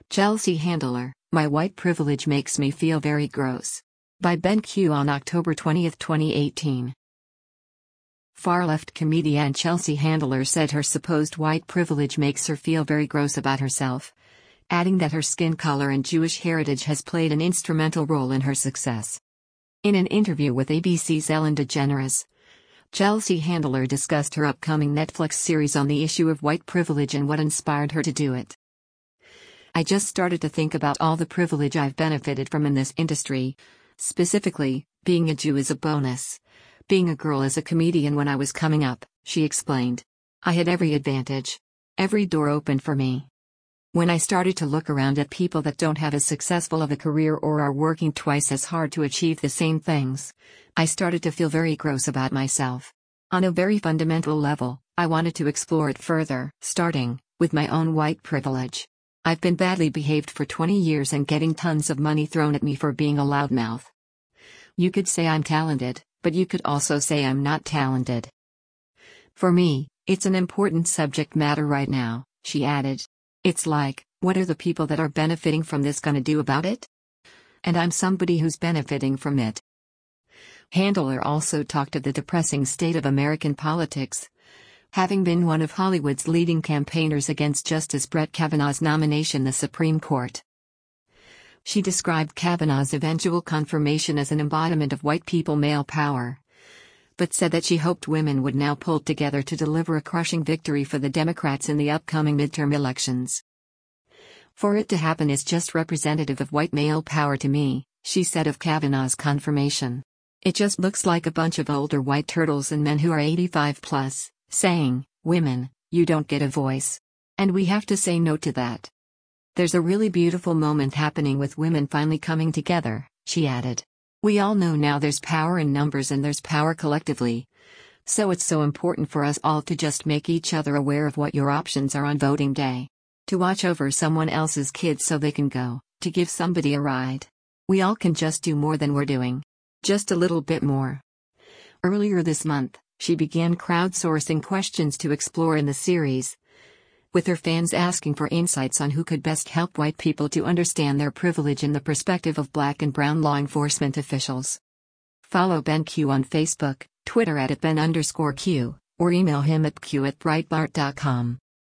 Chelsea Handler, My White Privilege Makes Me Feel Very Gross. By Ben Q on October 20, 2018. Far-left comedian Chelsea Handler said her supposed white privilege makes her feel very gross about herself, adding that her skin color and Jewish heritage has played an instrumental role in her success. In an interview with ABC's Ellen DeGeneres, Chelsea Handler discussed her upcoming Netflix series on the issue of white privilege and what inspired her to do it. "I just started to think about all the privilege I've benefited from in this industry. Specifically, being a Jew is a bonus. Being a girl as a comedian when I was coming up," she explained. "I had every advantage. Every door opened for me. When I started to look around at people that don't have as successful of a career or are working twice as hard to achieve the same things, I started to feel very gross about myself. On a very fundamental level, I wanted to explore it further, starting with my own white privilege. I've been badly behaved for 20 years and getting tons of money thrown at me for being a loudmouth. You could say I'm talented, but you could also say I'm not talented. For me, it's an important subject matter right now," she added. "It's like, what are the people that are benefiting from this gonna do about it? And I'm somebody who's benefiting from it." Handler also talked of the depressing state of American politics, having been one of Hollywood's leading campaigners against Justice Brett Kavanaugh's nomination to the Supreme Court. She described Kavanaugh's eventual confirmation as an embodiment of white people male power, but said that she hoped women would now pull together to deliver a crushing victory for the Democrats in the upcoming midterm elections. "For it to happen is just representative of white male power to me," she said of Kavanaugh's confirmation. "It just looks like a bunch of older white turtles and men who are 85 plus, saying, 'Women, you don't get a voice. And we have to say no to that.' There's a really beautiful moment happening with women finally coming together," she added. "We all know now there's power in numbers and there's power collectively. So it's so important for us all to just make each other aware of what your options are on voting day. To watch over someone else's kids so they can go, to give somebody a ride. We all can just do more than we're doing. Just a little bit more." Earlier this month, she began crowdsourcing questions to explore in the series, with her fans asking for insights on who could best help white people to understand their privilege in the perspective of black and brown law enforcement officials. Follow Ben Q on Facebook, Twitter @Ben_Q, or email him at q@breitbart.com.